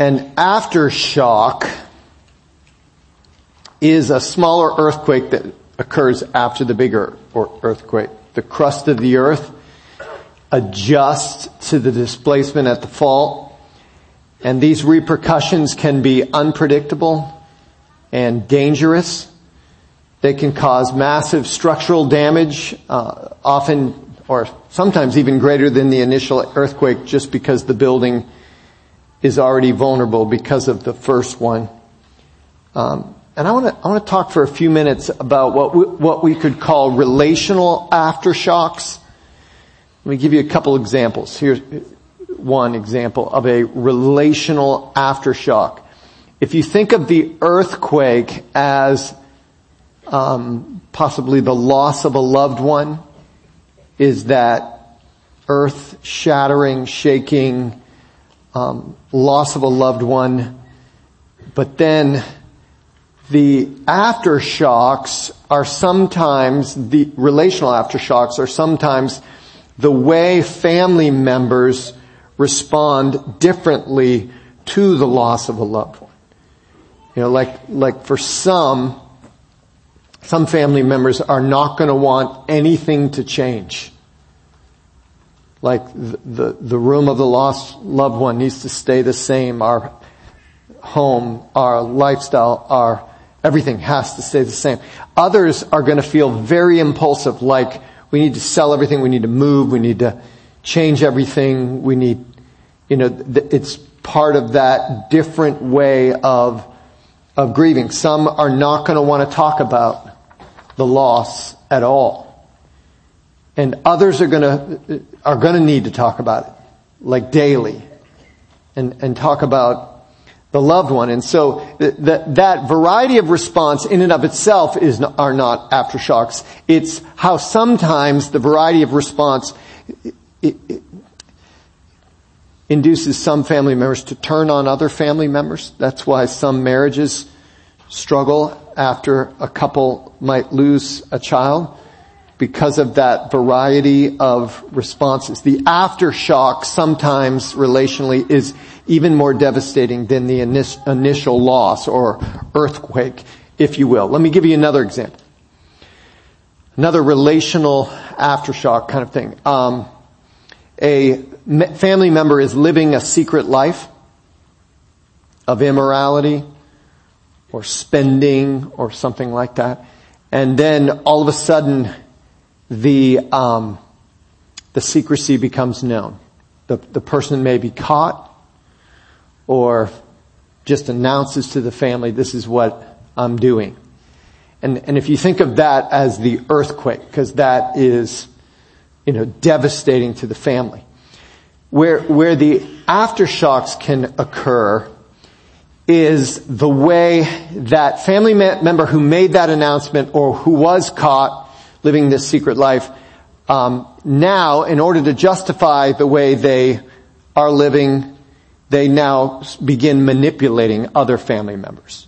An aftershock is a smaller earthquake that occurs after the bigger earthquake. The crust of the earth adjusts to the displacement at the fault, and these repercussions can be unpredictable and dangerous. They can cause massive structural damage, often or sometimes even greater than the initial earthquake, just because the building is already vulnerable because of the first one. And I want to talk for a few minutes about what we could call relational aftershocks. Let me give you a couple examples. Here's one example of a relational aftershock. If you think of the earthquake as possibly the loss of a loved one, is that earth-shattering, shaking loss of a loved one. But then the aftershocks are sometimes, the relational aftershocks are sometimes the way family members respond differently to the loss of a loved one. You know, like for some family members are not going to want anything to change. Like the room of the lost loved one needs to stay the same. Our home, our lifestyle, our everything has to stay the same. Others are going to feel very impulsive, like we need to sell everything, we need to move, we need to change everything, we need, it's part of that different way of grieving. Some are not going to want to talk about the loss at all. And others are going to need to talk about it, like daily, and talk about the loved one. And so that variety of response in and of itself are not aftershocks. It's how sometimes the variety of response it induces some family members to turn on other family members. That's why some marriages struggle after a couple might lose a child, because of that variety of responses. The aftershock sometimes relationally is even more devastating than the initial loss or earthquake, if you will. Let me give you another example. Another relational aftershock kind of thing. A family member is living a secret life of immorality or spending or something like that. And then all of a sudden, the secrecy becomes known. The person may be caught or just announces to the family, this is what I'm doing. And if you think of that as the earthquake, because that is, devastating to the family. Where the aftershocks can occur is the way that family member who made that announcement or who was caught living this secret life, now, in order to justify the way they are living, they now begin manipulating other family members.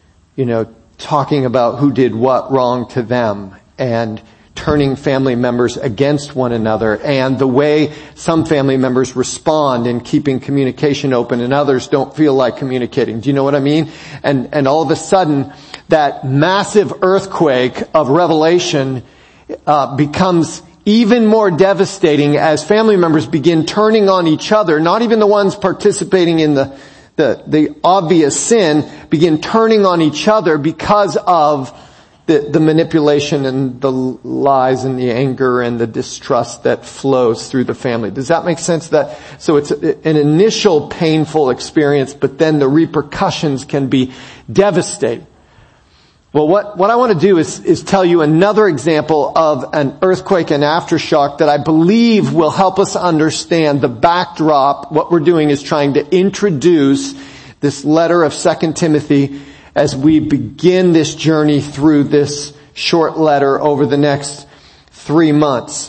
Talking about who did what wrong to them and turning family members against one another, and the way some family members respond in keeping communication open and others don't feel like communicating. Do you know what I mean? And all of a sudden, that massive earthquake of revelation becomes even more devastating as family members begin turning on each other, not even the ones participating in the obvious sin, begin turning on each other because of the manipulation and the lies and the anger and the distrust that flows through the family. Does that make sense? So it's an initial painful experience, but then the repercussions can be devastating. Well, what I want to do is tell you another example of an earthquake and aftershock that I believe will help us understand the backdrop. What we're doing is trying to introduce this letter of 2 Timothy as we begin this journey through this short letter over the next 3 months.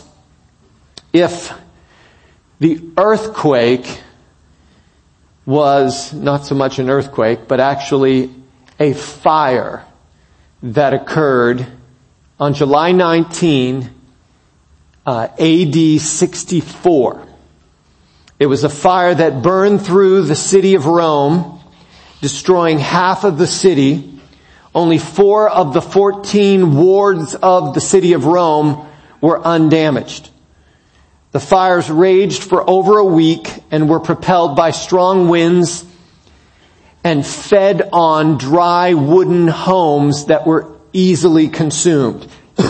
If the earthquake was not so much an earthquake, but actually a fire that occurred on July 19, AD 64. It was a fire that burned through the city of Rome destroying half of the city. Only 4 of the 14 wards of the city of Rome were undamaged. The fires raged for over a week and were propelled by strong winds and fed on dry wooden homes that were easily consumed.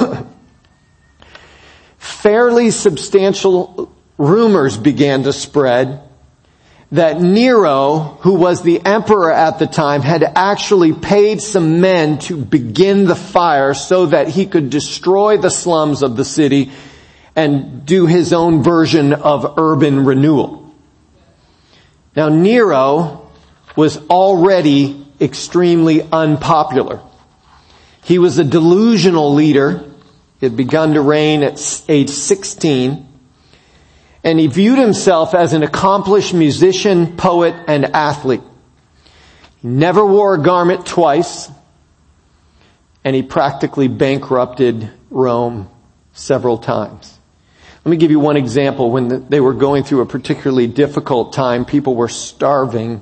Fairly substantial rumors began to spread that Nero, who was the emperor at the time, had actually paid some men to begin the fire so that he could destroy the slums of the city and do his own version of urban renewal. Now, Nero was already extremely unpopular. He was a delusional leader. He had begun to reign at age 16. And he viewed himself as an accomplished musician, poet, and athlete. He never wore a garment twice. And he practically bankrupted Rome several times. Let me give you one example. When they were going through a particularly difficult time, people were starving.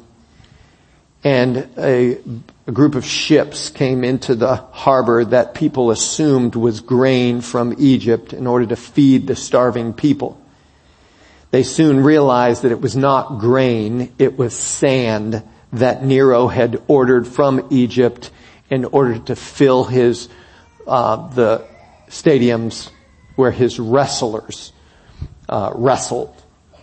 And a group of ships came into the harbor that people assumed was grain from Egypt in order to feed the starving people. They soon realized that it was not grain, it was sand that Nero had ordered from Egypt in order to fill his, the stadiums where his wrestlers, wrestled.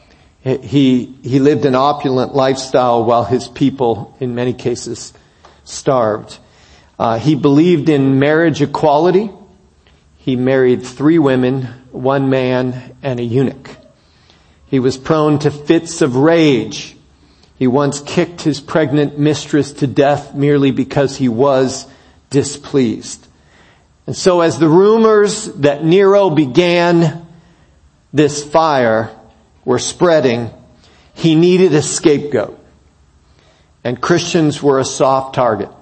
He lived an opulent lifestyle while his people, in many cases, starved. He believed in marriage equality. He married 3 women, 1 man, and a eunuch. He was prone to fits of rage. He once kicked his pregnant mistress to death merely because he was displeased. And so as the rumors that Nero began this fire were spreading, he needed a scapegoat. And Christians were a soft target.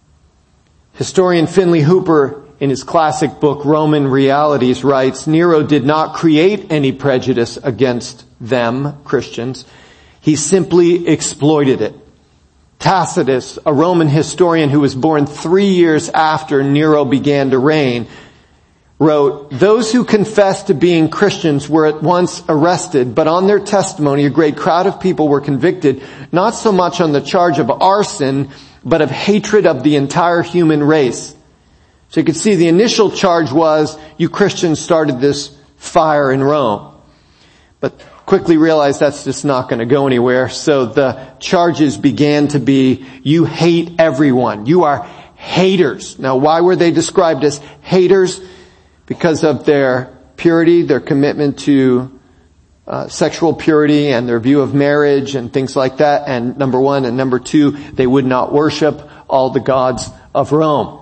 Historian Finley Hooper, in his classic book, Roman Realities, writes, Nero did not create any prejudice against them, Christians. He simply exploited it. Tacitus, a Roman historian who was born 3 years after Nero began to reign, wrote, those who confessed to being Christians were at once arrested, but on their testimony a great crowd of people were convicted, not so much on the charge of arson, but of hatred of the entire human race. So you could see the initial charge was, you Christians started this fire in Rome. But quickly realized that's just not going to go anywhere. So the charges began to be, you hate everyone. You are haters. Now, why were they described as haters? Because of their purity, their commitment to sexual purity and their view of marriage and things like that. And number 1. And number 2, they would not worship all the gods of Rome.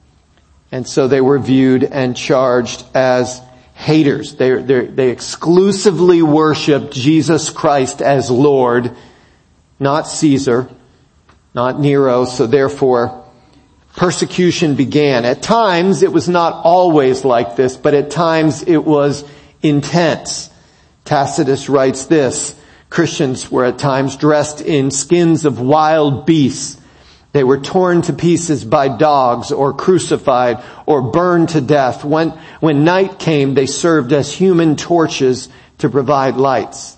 And so they were viewed and charged as haters. They exclusively worshiped Jesus Christ as Lord, not Caesar, not Nero. So therefore, persecution began. At times, it was not always like this, but at times it was intense. Tacitus writes this, Christians were at times dressed in skins of wild beasts. They were torn to pieces by dogs or crucified or burned to death. When night came, they served as human torches to provide lights.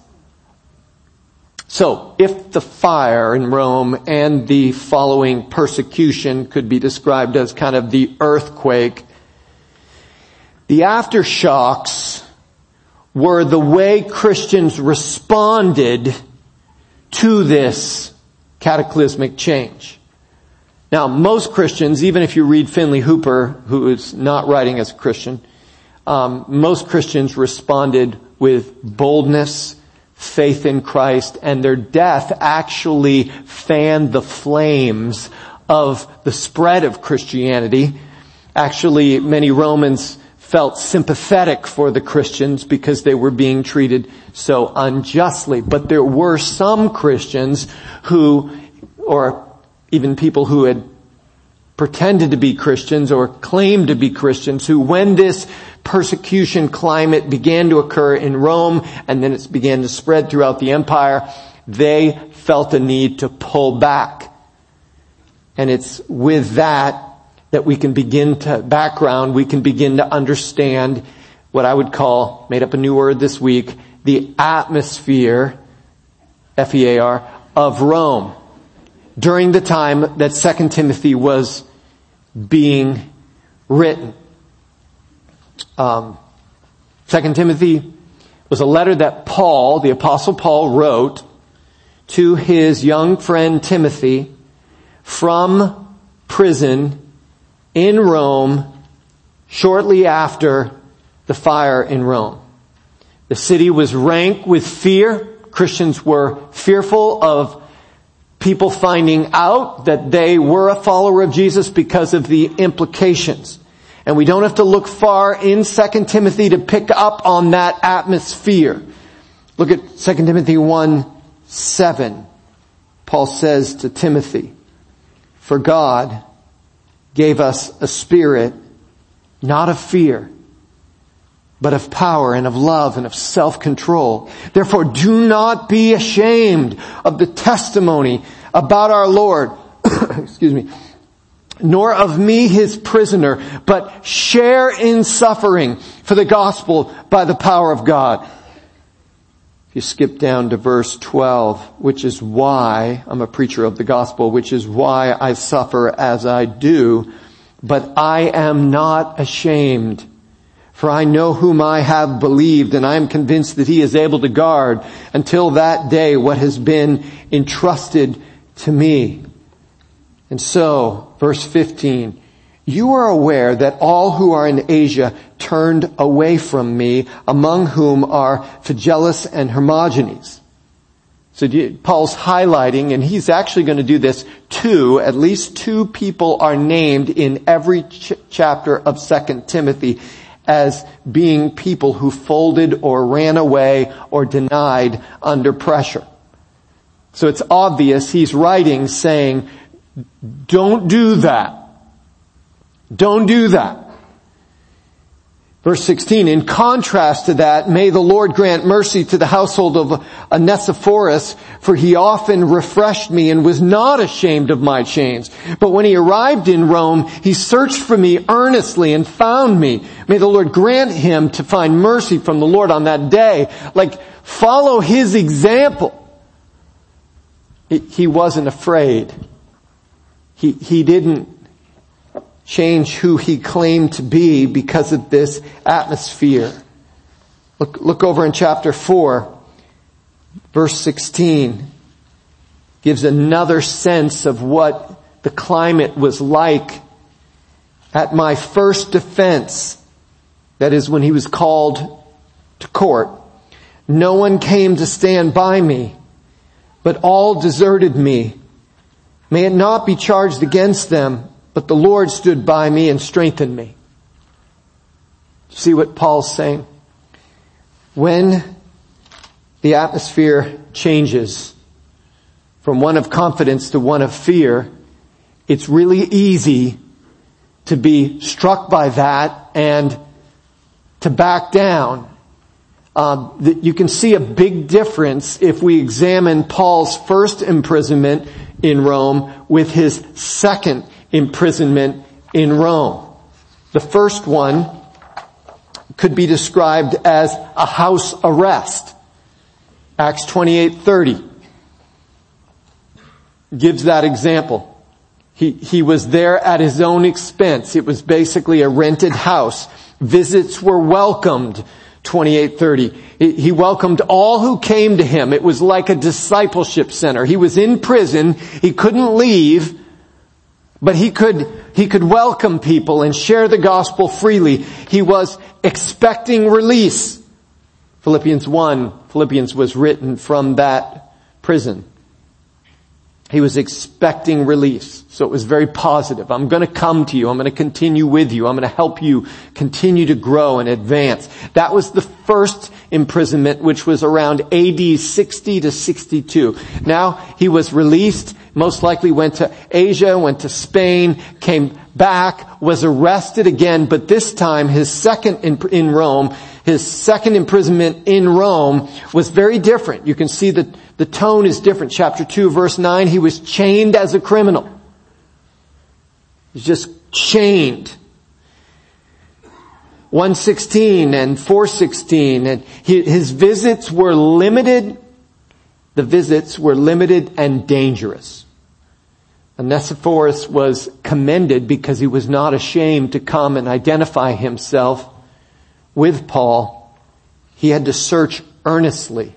So, if the fire in Rome and the following persecution could be described as kind of the earthquake, the aftershocks were the way Christians responded to this cataclysmic change. Now, most Christians, even if you read Finley Hooper, who is not writing as a Christian, most Christians responded with boldness, faith in Christ, and their death actually fanned the flames of the spread of Christianity. Actually, many Romans felt sympathetic for the Christians because they were being treated so unjustly. But there were some Christians who, or even people who had pretended to be Christians or claimed to be Christians, who, when this persecution climate began to occur in Rome and then it began to spread throughout the empire, they felt a need to pull back. And it's with that we can begin to understand what I would call, made up a new word this week, the atmosphere, F-E-A-R, of Rome during the time that 2 Timothy was being written. 2 Timothy was a letter that Paul, the Apostle Paul, wrote to his young friend Timothy from prison in Rome shortly after the fire in Rome. The city was rank with fear. Christians were fearful of people finding out that they were a follower of Jesus because of the implications. And we don't have to look far in 2 Timothy to pick up on that atmosphere. Look at 2 Timothy 1:7. Paul says to Timothy, "For God gave us a spirit, not of fear, but of power and of love and of self-control. Therefore, do not be ashamed of the testimony about our Lord," excuse me, "nor of me, his prisoner, but share in suffering for the gospel by the power of God." If you skip down to verse 12, "Which is why," I'm a preacher of the gospel, "which is why I suffer as I do, but I am not ashamed. For I know whom I have believed, and I am convinced that he is able to guard until that day what has been entrusted to me." And so, verse 15, "You are aware that all who are in Asia turned away from me, among whom are Phygellus and Hermogenes." So Paul's highlighting, and he's actually going to do this at least two people are named in every chapter of 2 Timothy as being people who folded or ran away or denied under pressure. So it's obvious he's writing saying, don't do that. Don't do that. Verse 16, "In contrast to that, may the Lord grant mercy to the household of Onesiphorus, for he often refreshed me and was not ashamed of my chains. But when he arrived in Rome, he searched for me earnestly and found me. May the Lord grant him to find mercy from the Lord on that day." Like, follow his example. He wasn't afraid. He didn't change who he claimed to be because of this atmosphere. Look over in chapter 4, verse 16. Gives another sense of what the climate was like at my first defense. That is when he was called to court. "No one came to stand by me, but all deserted me. May it not be charged against them, but the Lord stood by me and strengthened me." See what Paul's saying? When the atmosphere changes from one of confidence to one of fear, it's really easy to be struck by that and to back down. You can see a big difference if we examine Paul's first imprisonment in Rome with his second imprisonment in Rome. The first one could be described as a house arrest. Acts 28:30 gives that example. He was there at his own expense. It was basically a rented house. Visits were welcomed. 28:30. He welcomed all who came to him. It was like a discipleship center. He was in prison. He couldn't leave. But he could welcome people and share the gospel freely. He was expecting release. Philippians was written from that prison. He was expecting release. So it was very positive. I'm going to come to you. I'm going to continue with you. I'm going to help you continue to grow and advance. That was the first imprisonment, which was around AD 60 to 62. Now he was released, most likely went to Asia, went to Spain, came back, was arrested again, but this time his second imprisonment in Rome was very different. You can see that the tone is different. Chapter 2, verse 9, he was chained as a criminal. He's just chained. 1:16 and 4:16, and his visits were limited. The visits were limited and dangerous. Onesiphorus was commended because he was not ashamed to come and identify himself with Paul. He had to search earnestly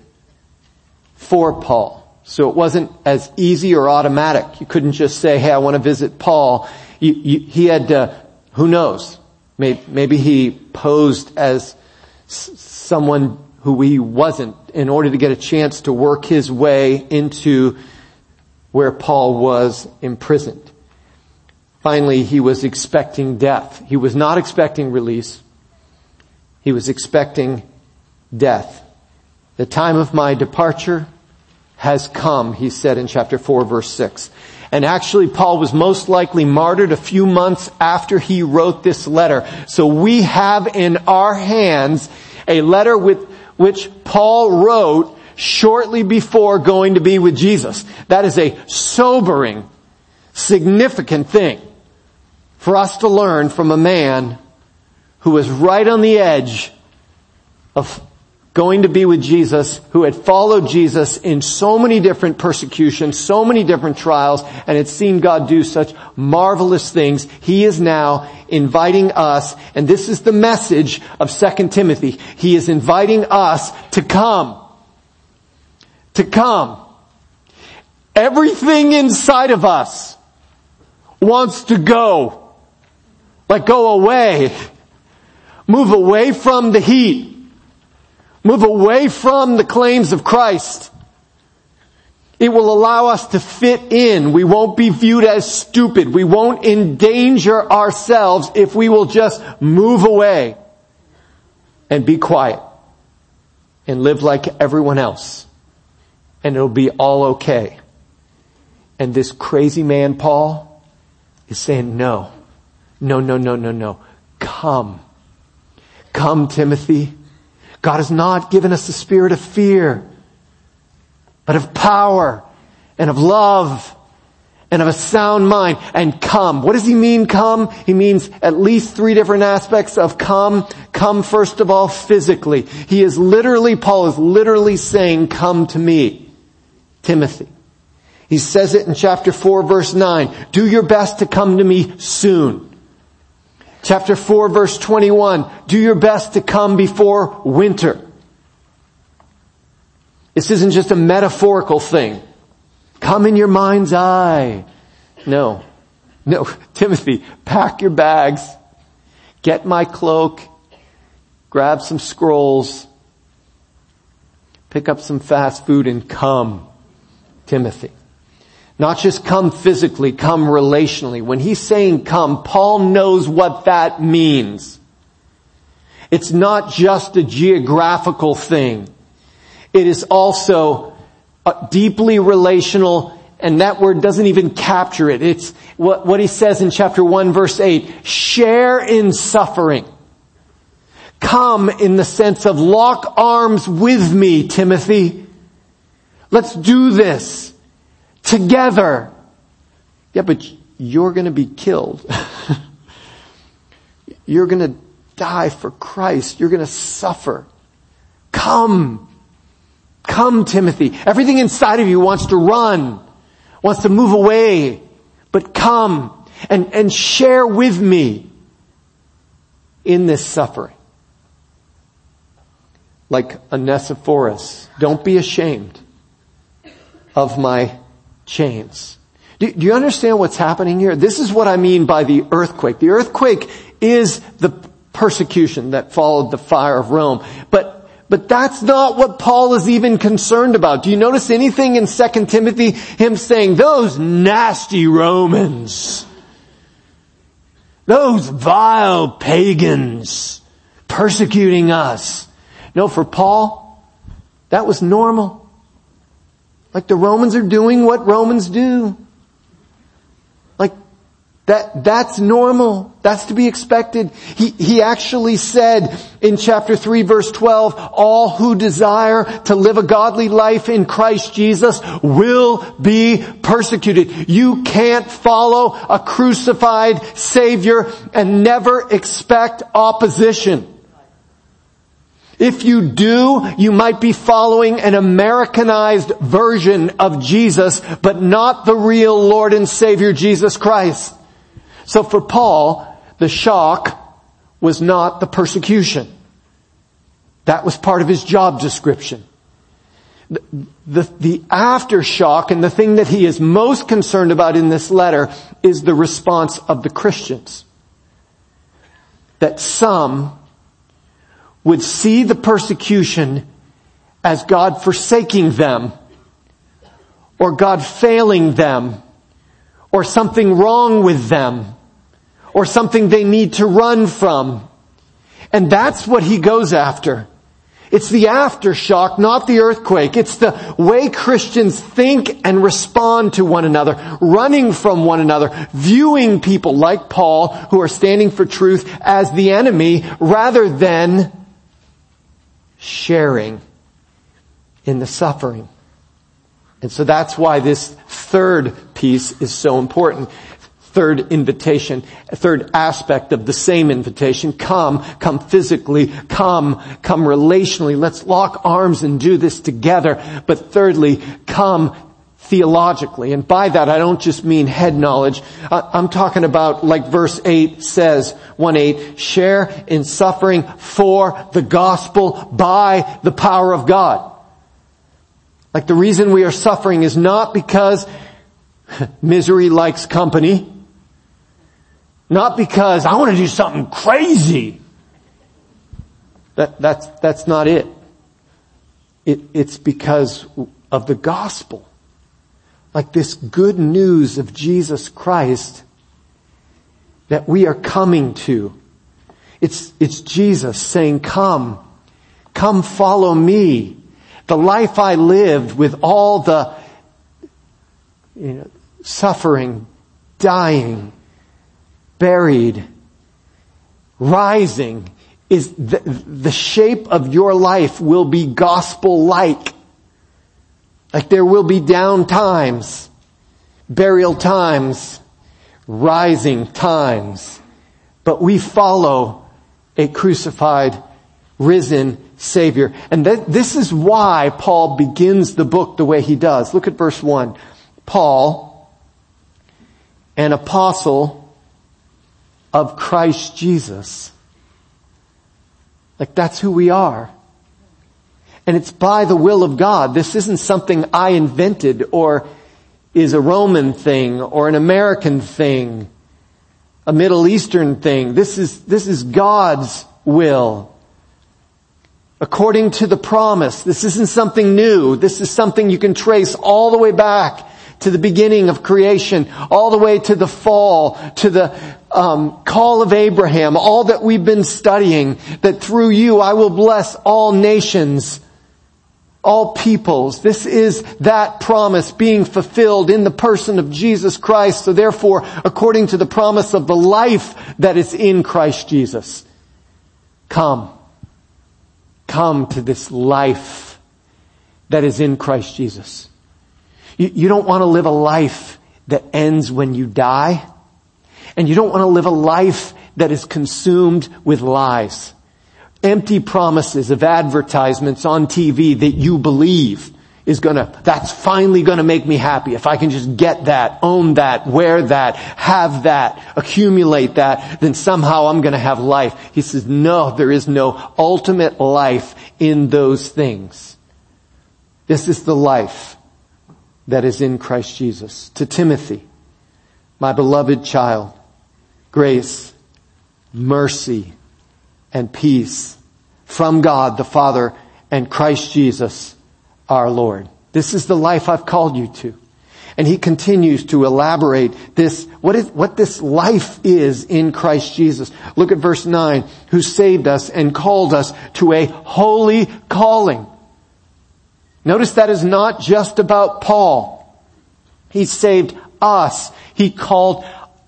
for Paul. So it wasn't as easy or automatic. You couldn't just say, hey, I want to visit Paul. He had to, who knows? Maybe he posed as someone who he wasn't in order to get a chance to work his way into where Paul was imprisoned. Finally, he was expecting death. He was not expecting release. He was expecting death. The time of my departure has come, he said in chapter 4, verse 6. And actually, Paul was most likely martyred a few months after he wrote this letter. So we have in our hands a letter with which Paul wrote shortly before going to be with Jesus. That is a sobering, significant thing for us to learn from a man who was right on the edge of going to be with Jesus, who had followed Jesus in so many different persecutions, so many different trials, and had seen God do such marvelous things. He is now inviting us, and this is the message of 2 Timothy. He is inviting us to come. To come. Everything inside of us wants to go. Like go away. Move away from the heat. Move away from the claims of Christ. It will allow us to fit in. We won't be viewed as stupid. We won't endanger ourselves if we will just move away and be quiet and live like everyone else. And it'll be all okay. And this crazy man, Paul, is saying, no. Come. Come, Timothy. God has not given us the spirit of fear, but of power and of love and of a sound mind. And come. What does he mean, come? He means at least 3 different aspects of come. Come, first of all, physically. Paul is literally saying, come to me, Timothy. He says it in chapter 4, verse 9. Do your best to come to me soon. Chapter 4, verse 21. Do your best to come before winter. This isn't just a metaphorical thing. Come in your mind's eye. No. Timothy, pack your bags. Get my cloak. Grab some scrolls. Pick up some fast food and come, Timothy. Not just come physically, come relationally. When he's saying come, Paul knows what that means. It's not just a geographical thing. It is also deeply relational, and that word doesn't even capture it. It's what he says in chapter 1, verse 8. Share in suffering. Come in the sense of lock arms with me, Timothy. Let's do this. Together. Yeah, but you're going to be killed. You're going to die for Christ. You're going to suffer. Come. Come, Timothy. Everything inside of you wants to run, wants to move away. But come and share with me in this suffering. Like Onesiphorus, don't be ashamed of my chains. Do you understand what's happening here? This is what I mean by the earthquake. The earthquake is the persecution that followed the fire of Rome. But that's not what Paul is even concerned about. Do you notice anything in 2 Timothy? Him saying, those nasty Romans, those vile pagans persecuting us. No, for Paul, that was normal. Like the Romans are doing what Romans do. Like That's normal. That's to be expected. He actually said in chapter 3 verse 12, all who desire to live a godly life in Christ Jesus will be persecuted. You can't follow a crucified Savior and never expect opposition. If you do, you might be following an Americanized version of Jesus, but not the real Lord and Savior Jesus Christ. So for Paul, the shock was not the persecution. That was part of his job description. The aftershock and the thing that he is most concerned about in this letter is the response of the Christians. That some would see the persecution as God forsaking them, or God failing them, or something wrong with them, or something they need to run from. And that's what he goes after. It's the aftershock, not the earthquake. It's the way Christians think and respond to one another, running from one another, viewing people like Paul who are standing for truth as the enemy rather than sharing in the suffering. And so that's why this third piece is so important. Third invitation, third aspect of the same invitation. Come physically, come relationally. Let's lock arms and do this together. But thirdly, come theologically. And by that, I don't just mean head knowledge. I'm talking about, like verse 8 says, 1:8, share in suffering for the gospel by the power of God. Like the reason we are suffering is not because misery likes company. Not because I want to do something crazy. That's not it. It's because of the gospel. Like this good news of Jesus Christ that we are coming to. It's Jesus saying, come follow me. The life I lived with all the suffering, dying, buried, rising, is the shape of your life will be gospel-like. Like there will be down times, burial times, rising times. But we follow a crucified, risen Savior. And this is why Paul begins the book the way he does. Look at verse 1. Paul, an apostle of Christ Jesus. Like that's who we are. And it's by the will of God. This isn't something I invented or is a Roman thing or an American thing, a Middle Eastern thing. This is God's will. According to the promise. This isn't something new. This is something you can trace all the way back to the beginning of creation, all the way to the fall, to the call of Abraham, all that we've been studying, that through you I will bless all nations, all peoples. This is that promise being fulfilled in the person of Jesus Christ. So therefore, according to the promise of the life that is in Christ Jesus, come to this life that is in Christ Jesus. You don't want to live a life that ends when you die. And you don't want to live a life that is consumed with lies. Empty promises of advertisements on TV that you believe that's finally gonna make me happy. If I can just get that, own that, wear that, have that, accumulate that, then somehow I'm gonna have life. He says, no, there is no ultimate life in those things. This is the life that is in Christ Jesus. To Timothy, my beloved child, grace, mercy, and peace from God the Father and Christ Jesus our Lord. This is the life I've called you to. And he continues to elaborate what this life is in Christ Jesus. Look at verse 9. Who saved us and called us to a holy calling. Notice that is not just about Paul. He saved us. He called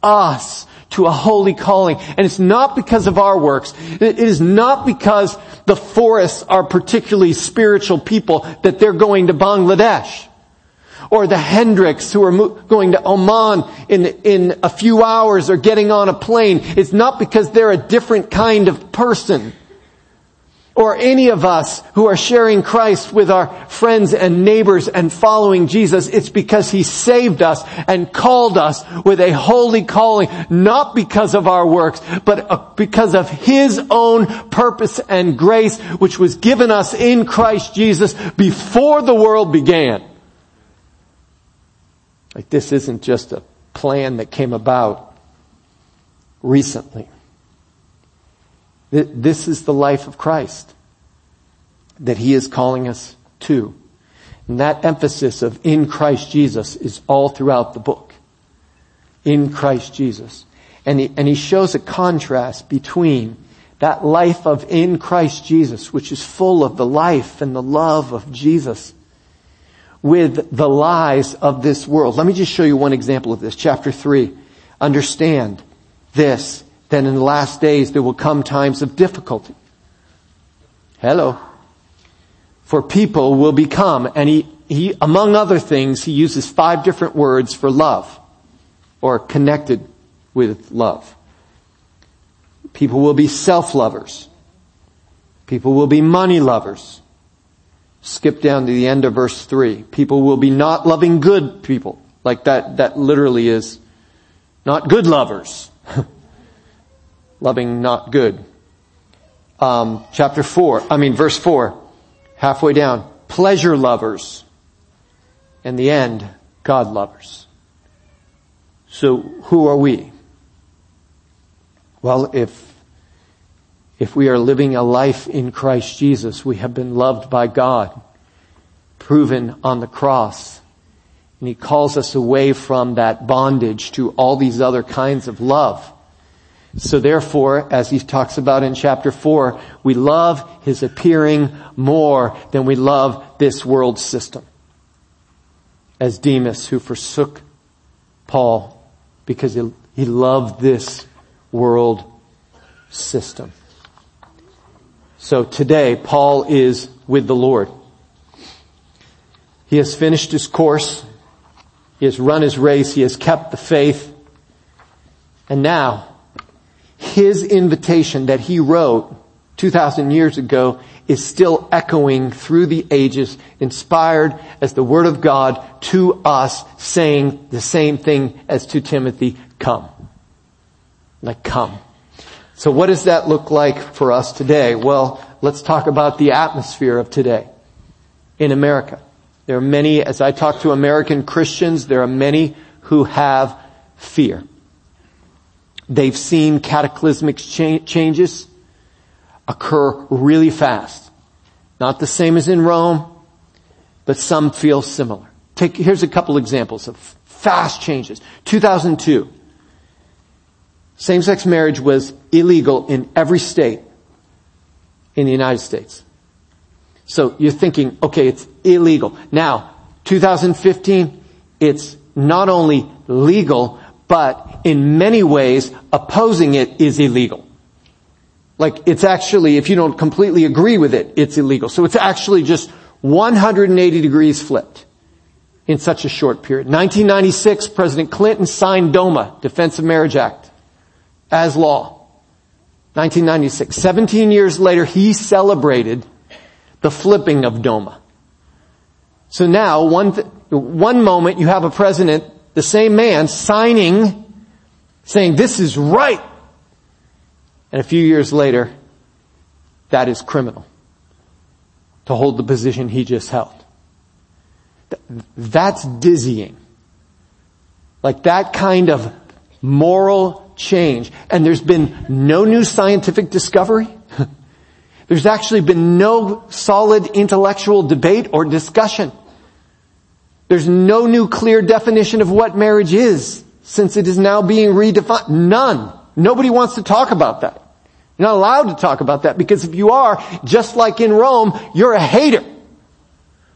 us to a holy calling. And it's not because of our works. It is not because the Forests are particularly spiritual people that they're going to Bangladesh. Or the Hendricks who are going to Oman in a few hours or getting on a plane. It's not because they're a different kind of person. Or any of us who are sharing Christ with our friends and neighbors and following Jesus. It's because He saved us and called us with a holy calling, not because of our works, but because of His own purpose and grace, which was given us in Christ Jesus before the world began. Like, this isn't just a plan that came about recently. This is the life of Christ that He is calling us to. And that emphasis of in Christ Jesus is all throughout the book. In Christ Jesus. And he shows a contrast between that life of in Christ Jesus, which is full of the life and the love of Jesus, with the lies of this world. Let me just show you one example of this. Chapter 3. Understand this, then in the last days there will come times of difficulty. Hello. For people will become, and he among other things, he uses 5 different words for love, or connected with love. People will be self-lovers. People will be money lovers. Skip down to the end of verse 3. People will be not loving good people. Like that literally is not good lovers. Loving not good. Verse 4. Halfway down. Pleasure lovers. And the end, God lovers. So who are we? Well, if we are living a life in Christ Jesus, we have been loved by God, proven on the cross. And He calls us away from that bondage to all these other kinds of love. So therefore, as he talks about in chapter 4, we love His appearing more than we love this world system. As Demas, who forsook Paul because he loved this world system. So today, Paul is with the Lord. He has finished his course. He has run his race. He has kept the faith. And now, his invitation that he wrote 2,000 years ago is still echoing through the ages, inspired as the Word of God to us, saying the same thing as to Timothy, come. Like, come. So what does that look like for us today? Well, let's talk about the atmosphere of today in America. There are many, as I talk to American Christians, there are many who have fear. They've seen cataclysmic changes occur really fast. Not the same as in Rome, but some feel similar. Here's a couple examples of fast changes. 2002. Same-sex marriage was illegal in every state in the United States. So you're thinking, okay, it's illegal. Now, 2015, it's not only legal, but in many ways, opposing it is illegal. Like, it's actually, if you don't completely agree with it, it's illegal. So it's actually just 180 degrees flipped in such a short period. 1996, President Clinton signed DOMA, Defense of Marriage Act, as law. 1996. 17 years later, he celebrated the flipping of DOMA. So now, one moment you have a president, the same man, signing, saying this is right. And a few years later, that is criminal. To hold the position he just held. That's dizzying. Like that kind of moral change. And there's been no new scientific discovery. There's actually been no solid intellectual debate or discussion. There's no new clear definition of what marriage is, since it is now being redefined. None. Nobody wants to talk about that. You're not allowed to talk about that, because if you are, just like in Rome, you're a hater.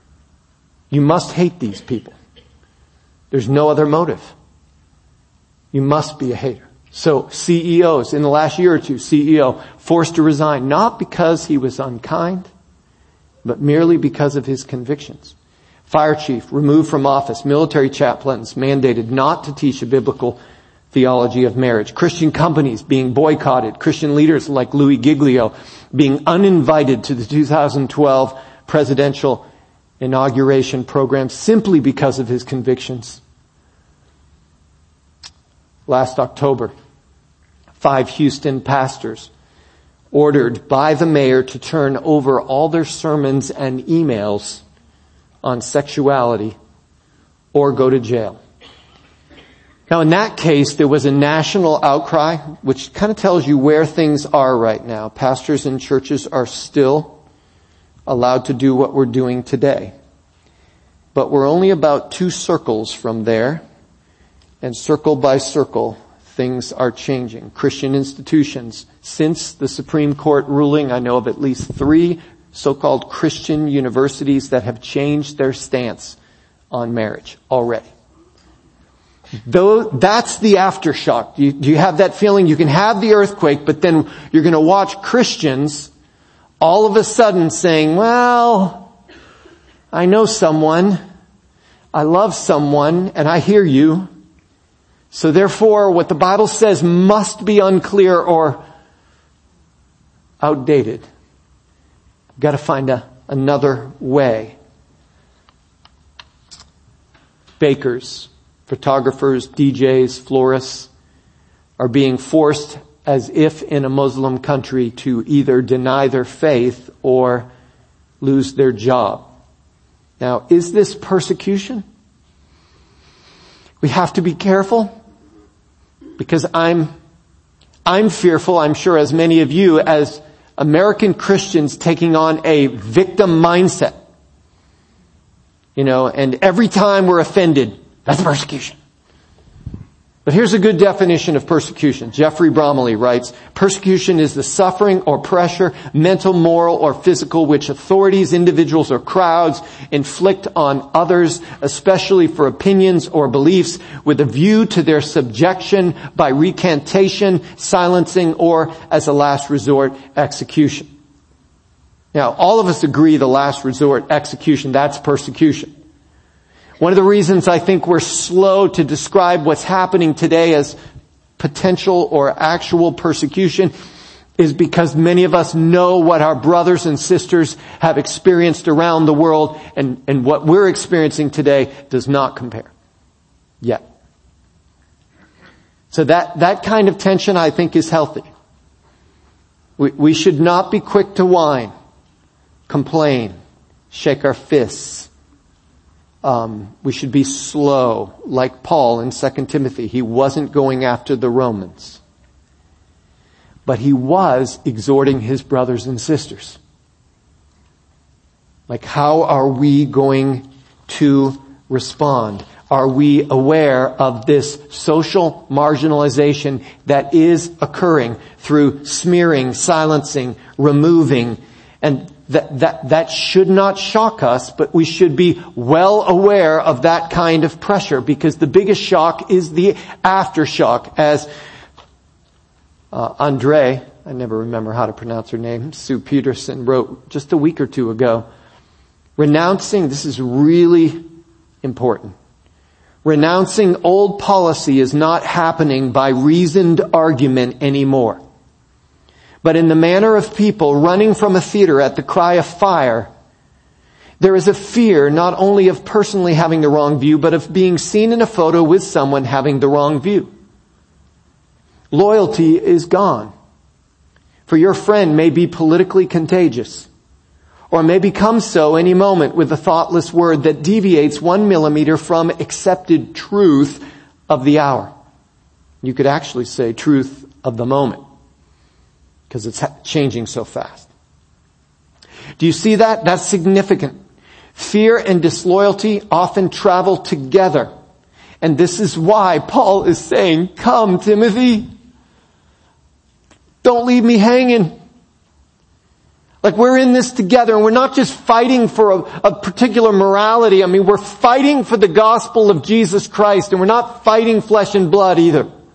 You must hate these people. There's no other motive. You must be a hater. So CEOs, in the last year or two, CEO forced to resign, not because he was unkind, but merely because of his convictions. Fire chief removed from office. Military chaplains mandated not to teach a biblical theology of marriage. Christian companies being boycotted. Christian leaders like Louis Giglio being uninvited to the 2012 presidential inauguration program simply because of his convictions. Last October, 5 Houston pastors ordered by the mayor to turn over all their sermons and emails on sexuality or go to jail. Now, in that case, there was a national outcry, which kind of tells you where things are right now. Pastors and churches are still allowed to do what we're doing today. But we're only about 2 circles from there, and circle by circle, things are changing. Christian institutions, since the Supreme Court ruling, I know of at least 3 so-called Christian universities that have changed their stance on marriage already. Though that's the aftershock. Do you have that feeling? You can have the earthquake, but then you're going to watch Christians all of a sudden saying, well, I know someone, I love someone, and I hear you. So therefore, what the Bible says must be unclear or outdated. We've got to find another way. Bakers, photographers, DJs, florists are being forced, as if in a Muslim country, to either deny their faith or lose their job. Now, is this persecution? We have to be careful, because I'm fearful, I'm sure as many of you, as American Christians taking on a victim mindset. And every time we're offended, that's persecution. But here's a good definition of persecution. Jeffrey Bromley writes, persecution is the suffering or pressure, mental, moral, or physical, which authorities, individuals, or crowds inflict on others, especially for opinions or beliefs, with a view to their subjection by recantation, silencing, or, as a last resort, execution. Now, all of us agree the last resort, execution, that's persecution. One of the reasons I think we're slow to describe what's happening today as potential or actual persecution is because many of us know what our brothers and sisters have experienced around the world, and what we're experiencing today does not compare yet. So that kind of tension, I think, is healthy. We should not be quick to whine, complain, shake our fists. We should be slow, like Paul in 2 Timothy. He wasn't going after the Romans, but he was exhorting his brothers and sisters. Like, how are we going to respond? Are we aware of this social marginalization that is occurring through smearing, silencing, removing, and that should not shock us, but we should be well aware of that kind of pressure, because the biggest shock is the aftershock. As Andre, I never remember how to pronounce her name, Sue Peterson, wrote just a week or two ago, renouncing, this is really important, renouncing old policy is not happening by reasoned argument anymore, but in the manner of people running from a theater at the cry of fire. There is a fear not only of personally having the wrong view, but of being seen in a photo with someone having the wrong view. Loyalty is gone. For your friend may be politically contagious, or may become so any moment with a thoughtless word that deviates 1 millimeter from accepted truth of the hour. You could actually say truth of the moment, because it's changing so fast. Do you see that? That's significant. Fear and disloyalty often travel together. And this is why Paul is saying, come, Timothy. Don't leave me hanging. Like, we're in this together, and we're not just fighting for a particular morality. I mean, we're fighting for the gospel of Jesus Christ, and we're not fighting flesh and blood either.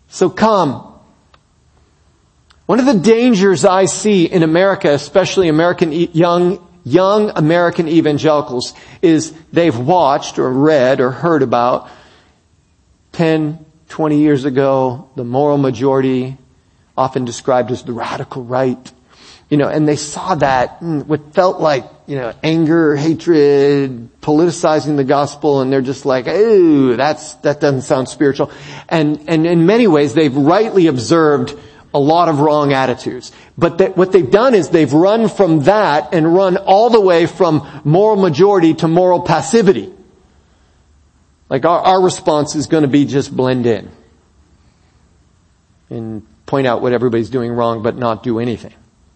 So come. One of the dangers I see in America, especially young American evangelicals, is they've watched or read or heard about 10, 20 years ago, the moral majority, often described as the radical right. And they saw that, what felt like, anger, hatred, politicizing the gospel, and they're just like, ooh, that doesn't sound spiritual. And in many ways, they've rightly observed a lot of wrong attitudes. But what they've done is they've run from that and run all the way from moral majority to moral passivity. Like our response is going to be just blend in and point out what everybody's doing wrong, but not do anything.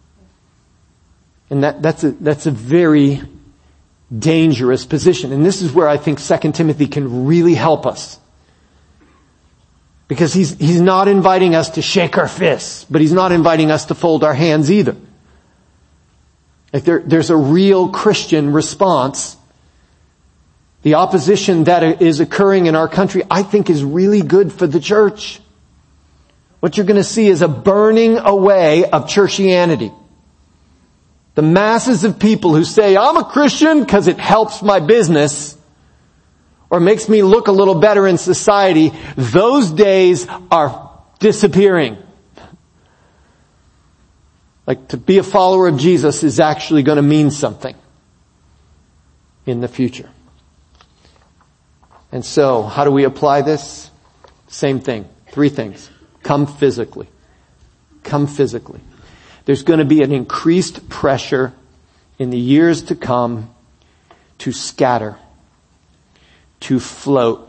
And that's a very dangerous position. And this is where I think 2 Timothy can really help us. Because he's not inviting us to shake our fists, but he's not inviting us to fold our hands either. Like there's a real Christian response. The opposition that is occurring in our country, I think, is really good for the church. What you're going to see is a burning away of churchianity. The masses of people who say, I'm a Christian because it helps my business or makes me look a little better in society, those days are disappearing. Like, to be a follower of Jesus is actually going to mean something in the future. And so, how do we apply this? Same thing. 3 things. Come physically. Come physically. There's going to be an increased pressure in the years to come to scatter, to float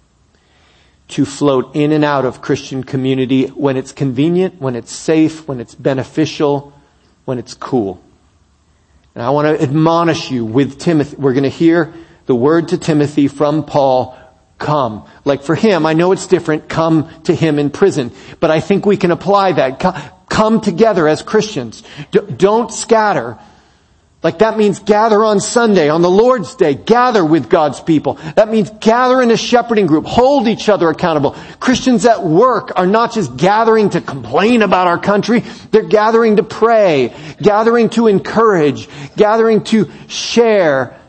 in and out of Christian community when it's convenient, when it's safe, when it's beneficial, when it's cool. And I want to admonish you with Timothy. We're going to hear the word to Timothy from Paul, come. Like for him, I know it's different, come to him in prison. But I think we can apply that. Come together as Christians. Don't scatter. Like that means gather on Sunday, on the Lord's Day. Gather with God's people. That means gather in a shepherding group. Hold each other accountable. Christians at work are not just gathering to complain about our country. They're gathering to pray, gathering to encourage, gathering to share.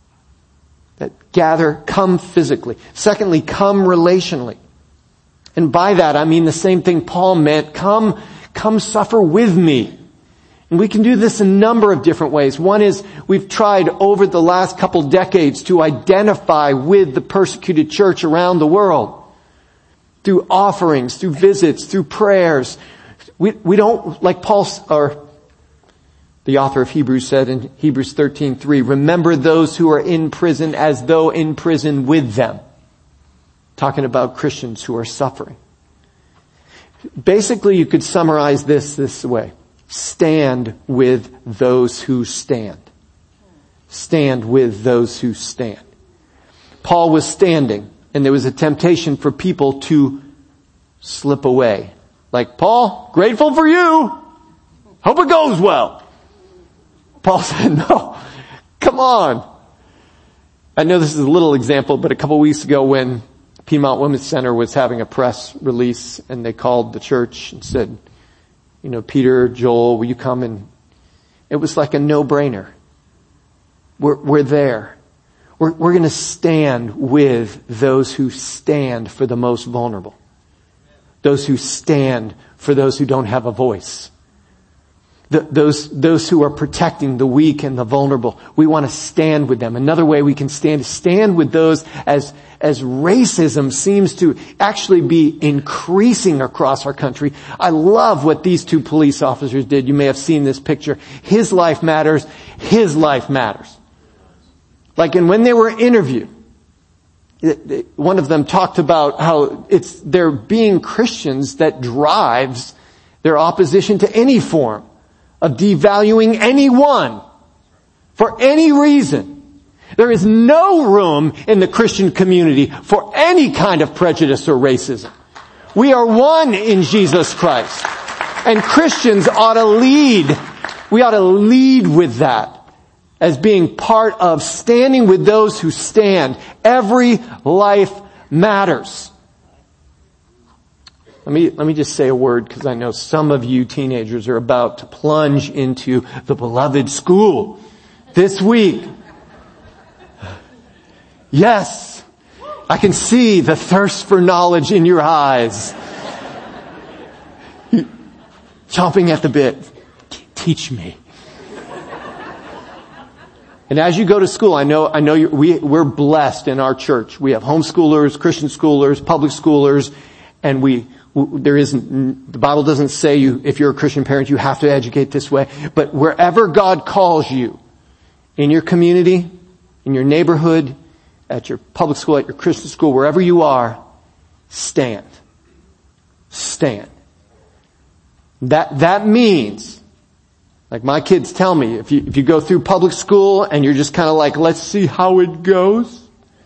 Come physically. Secondly, come relationally. And by that, I mean the same thing Paul meant. Come suffer with me. And we can do this a number of different ways. One is we've tried over the last couple decades to identify with the persecuted church around the world. Through offerings, through visits, through prayers. We don't, like Paul, or the author of Hebrews said in Hebrews 13:3, remember those who are in prison as though in prison with them. Talking about Christians who are suffering. Basically, you could summarize this way. Stand with those who stand. Stand with those who stand. Paul was standing, and there was a temptation for people to slip away. Like, Paul, grateful for you. Hope it goes well. Paul said, no, come on. I know this is a little example, but a couple weeks ago when Piedmont Women's Center was having a press release and they called the church and said, Peter, Joel, will you come? And it was like a no-brainer. We're there. We're going to stand with those who stand for the most vulnerable. Those who stand for those who don't have a voice. Those who are protecting the weak and the vulnerable. We want to stand with them. Another way we can stand with those as racism seems to actually be increasing across our country. I love what these 2 police officers did. You may have seen this picture. His life matters. His life matters. Like, and when they were interviewed, one of them talked about how it's their being Christians that drives their opposition to any form of devaluing anyone for any reason. There is no room in the Christian community for any kind of prejudice or racism. We are one in Jesus Christ. And Christians ought to lead. We ought to lead with that as being part of standing with those who stand. Every life matters. Let me just say a word, because I know some of you teenagers are about to plunge into the beloved school this week. Yes, I can see the thirst for knowledge in your eyes. Chomping at the bit. Teach me. And as you go to school, I know we're blessed in our church. We have homeschoolers, Christian schoolers, public schoolers, and the Bible doesn't say if you're a Christian parent, you have to educate this way. But wherever God calls you, in your community, in your neighborhood, at your public school, at your Christian school, wherever you are, stand. Stand. That means, like my kids tell me, if you go through public school and you're just kind of like, let's see how it goes,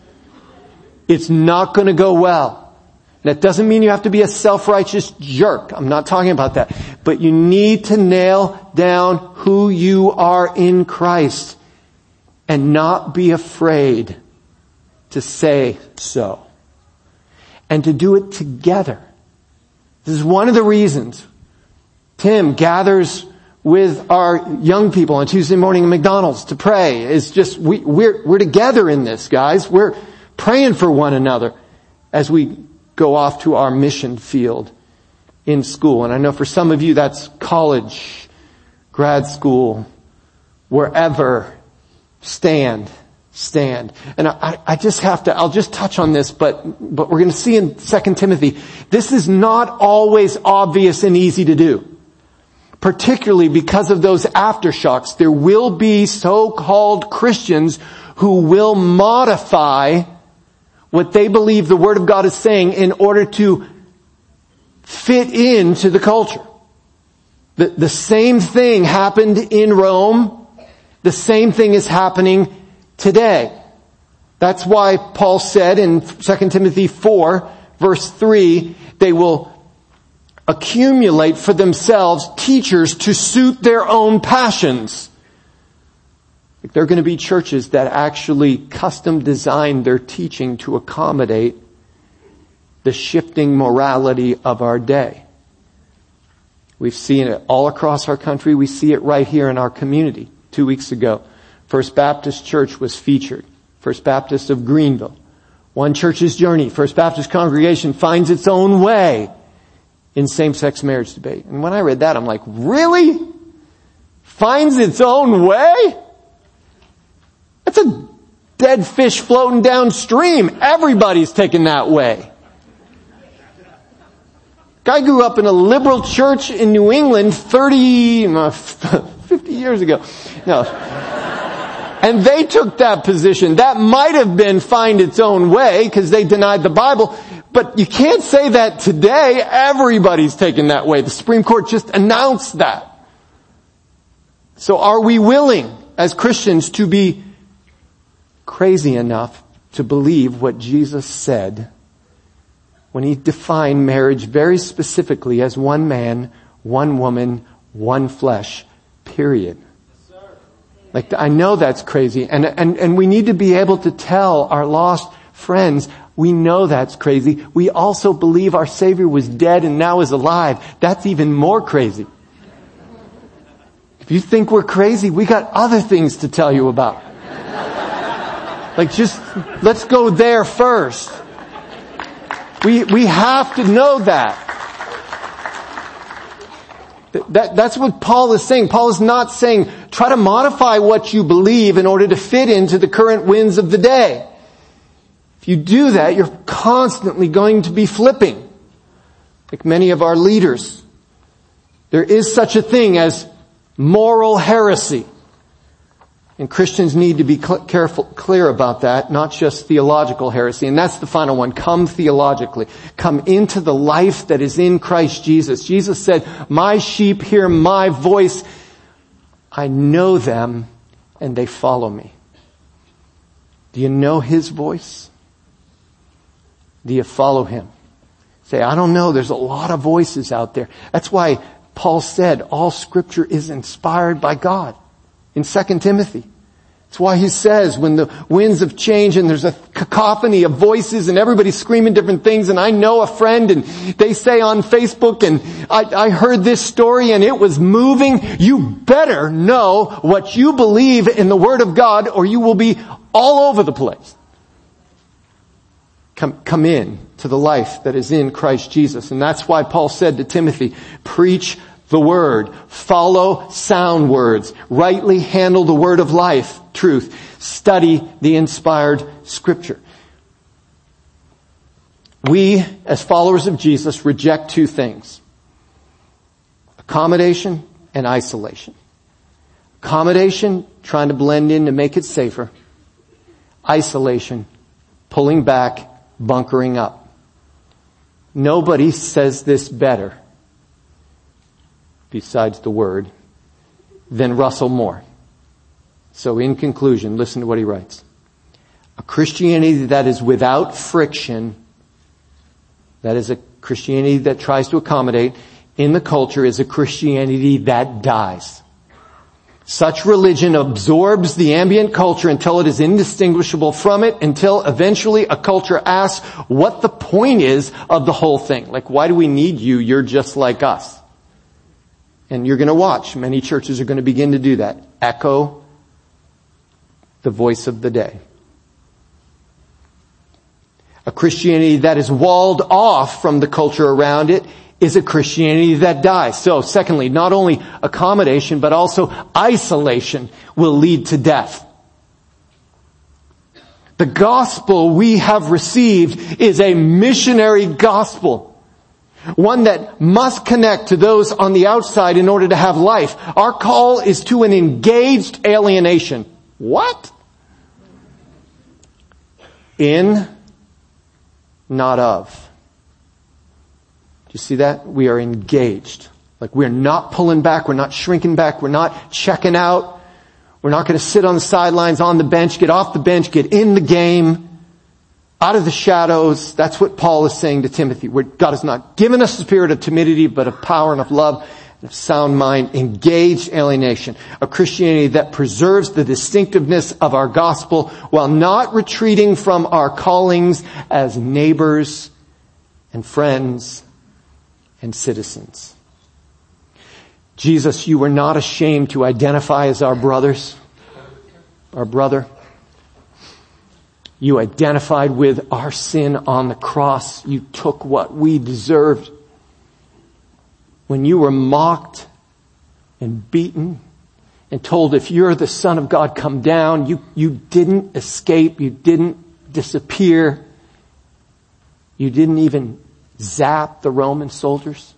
it's not going to go well. That doesn't mean you have to be a self-righteous jerk. I'm not talking about that. But you need to nail down who you are in Christ and not be afraid to say so. And to do it together. This is one of the reasons Tim gathers with our young people on Tuesday morning at McDonald's to pray. It's just, we're together in this, guys. We're praying for one another as we go off to our mission field in school. And I know for some of you that's college, grad school, wherever. Stand. And I'll just touch on this, but we're going to see in 2 Timothy, this is not always obvious and easy to do. Particularly because of those aftershocks. There will be so-called Christians who will modify what they believe the Word of God is saying in order to fit into the culture. The same thing happened in Rome. The same thing is happening today. That's why Paul said in 2 Timothy 4, verse 3, they will accumulate for themselves teachers to suit their own passions. There are going to be churches that actually custom design their teaching to accommodate the shifting morality of our day. We've seen it all across our country. We see it right here in our community. 2 weeks ago, First Baptist Church was featured. First Baptist of Greenville. One Church's Journey. First Baptist congregation finds its own way in same-sex marriage debate. And when I read that, I'm like, really? Finds its own way? That's a dead fish floating downstream. Everybody's taking that way. Guy grew up in a liberal church in New England 50 years ago. No. And they took that position. That might have been find its own way because they denied the Bible. But you can't say that today. Everybody's taken that way. The Supreme Court just announced that. So are we willing as Christians to be crazy enough to believe what Jesus said when he defined marriage very specifically as one man, one woman, one flesh, period? Like, I know that's crazy. And we need to be able to tell our lost friends, we know that's crazy. We also believe our Savior was dead and now is alive. That's even more crazy. If you think we're crazy, we got other things to tell you about. Like, just, let's go there first. We have to know that. That's what Paul is saying. Paul is not saying, try to modify what you believe in order to fit into the current winds of the day. If you do that, you're constantly going to be flipping. Like many of our leaders. There is such a thing as moral heresy. And Christians need to be clear about that, not just theological heresy. And that's the final one. Come theologically. Come into the life that is in Christ Jesus. Jesus said, my sheep hear my voice. I know them and they follow me. Do you know his voice? Do you follow him? Say, I don't know. There's a lot of voices out there. That's why Paul said all scripture is inspired by God. In 2 Timothy, That's why he says when the winds of change and there's a cacophony of voices and everybody's screaming different things, and I know a friend and they say on Facebook, and I heard this story and it was moving. You better know what you believe in the Word of God, or you will be all over the place. Come in to the life that is in Christ Jesus. And that's why Paul said to Timothy, preach the Word, follow sound words, rightly handle the word of life, truth, study the inspired Scripture. We, as followers of Jesus, reject two things: accommodation and isolation. Accommodation, trying to blend in to make it safer. Isolation, pulling back, bunkering up. Nobody says this better, besides the Word, than Russell Moore. So in conclusion, listen to what he writes. A Christianity that is without friction, that is a Christianity that tries to accommodate in the culture, is a Christianity that dies. Such religion absorbs the ambient culture until it is indistinguishable from it, until eventually a culture asks what the point is of the whole thing. Like, why do we need you? You're just like us. And you're going to watch. Many churches are going to begin to do that. Echo the voice of the day. A Christianity that is walled off from the culture around it is a Christianity that dies. So, secondly, not only accommodation, but also isolation will lead to death. The gospel we have received is a missionary gospel. One that must connect to those on the outside in order to have life. Our call is to an engaged alienation. What? In, not of. Do you see that? We are engaged. Like, we're not pulling back. We're not shrinking back. We're not checking out. We're not going to sit on the sidelines, on the bench, get off the bench, get in the game, out of the shadows. That's what Paul is saying to Timothy. God has not given us a spirit of timidity, but of power and of love and of sound mind. Engaged alienation. A Christianity that preserves the distinctiveness of our gospel while not retreating from our callings as neighbors and friends and citizens. Jesus, you were not ashamed to identify as our brother. You identified with our sin on the cross. You took what we deserved. When you were mocked and beaten and told, if you're the Son of God, come down, you didn't escape. You didn't disappear. You didn't even zap the Roman soldiers.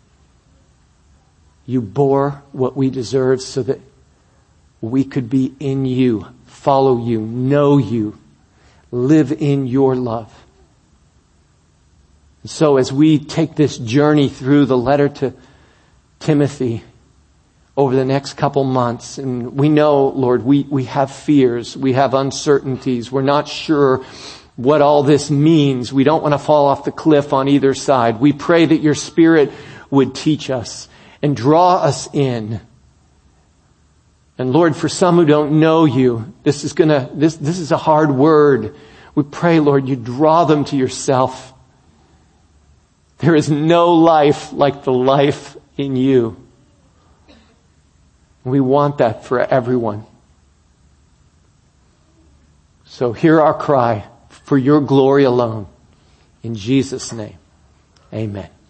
You bore what we deserved so that we could be in you, follow you, know you, live in your love. And so as we take this journey through the letter to Timothy over the next couple months, and we know, Lord, we have fears, we have uncertainties, we're not sure what all this means. We don't want to fall off the cliff on either side. We pray that your Spirit would teach us and draw us in. And Lord, for some who don't know you, this is a hard word. We pray, Lord, you draw them to yourself. There is no life like the life in you. We want that for everyone. So hear our cry for your glory alone. In Jesus' name, amen.